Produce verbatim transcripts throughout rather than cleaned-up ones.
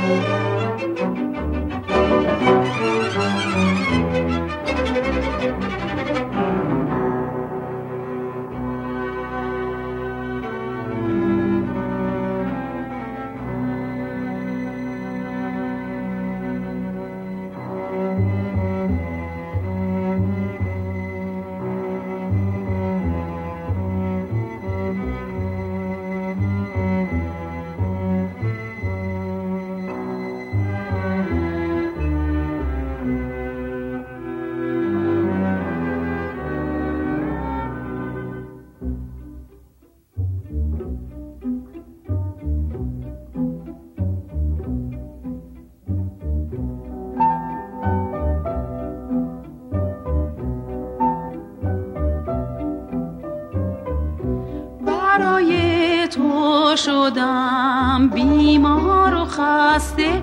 شدم بیمار و خسته،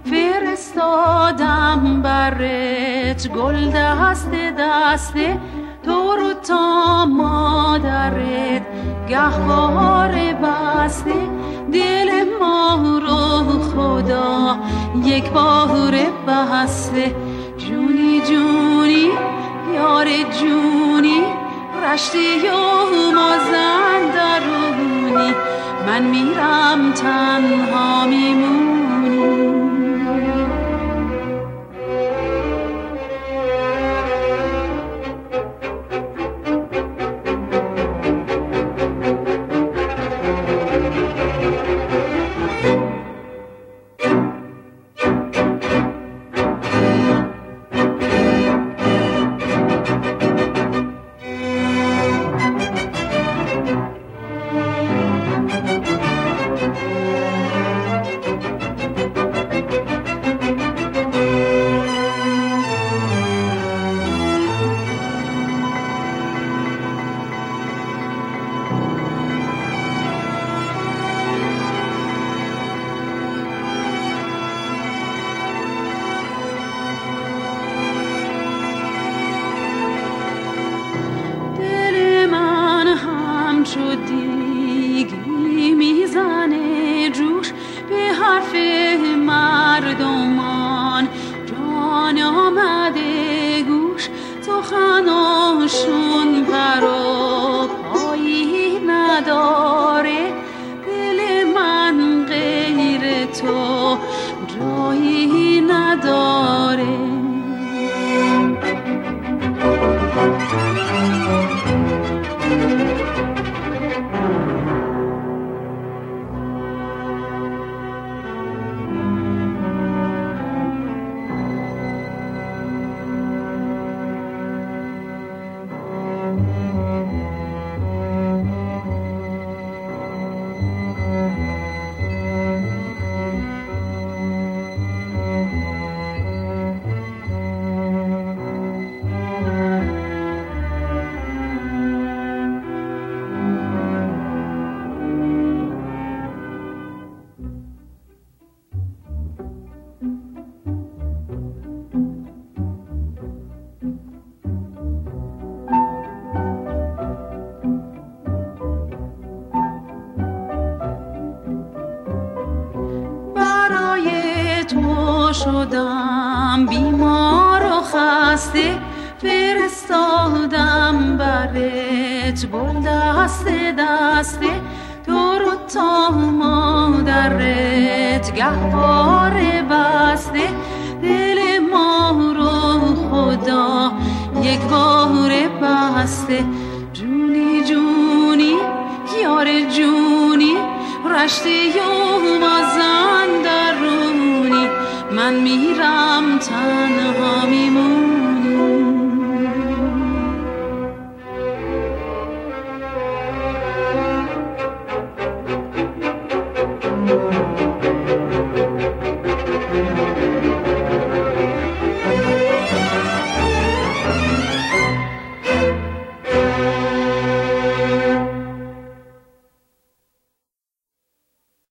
فرستادم برت گل دسته دسته، تو رو تا مادرت گهواره بسته، دل ما رو خدا یک باره بسته. جونی جونی یار جونی، رشتی و مازن درونی، من میرم تنها میمونی. دیگی میزنه جوش به حرف مردمان، جان آمده گوش، سخناشون پر و پایی نداره، دل من غیر تو جایی نداره. شدم بیمار و خسته، فرستادم برت گل دسته دسته، تو رو تا مادرت گهواره بسته، دل ما رو خدا یک باره بسته. جونی جونی یار جونی، رشته